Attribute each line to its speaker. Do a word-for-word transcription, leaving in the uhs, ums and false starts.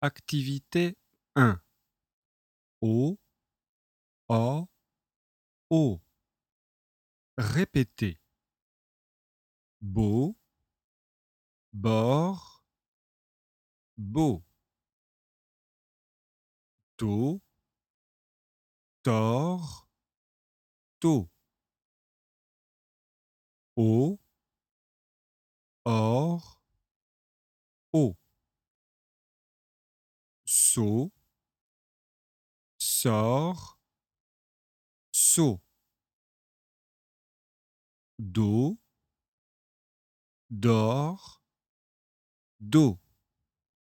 Speaker 1: Activité un. O, O, O. Répétez. Beau, bord, beau. Tôt, tort, tôt. Au, or, au. Saut, sort, saut. Dos, dort, dos.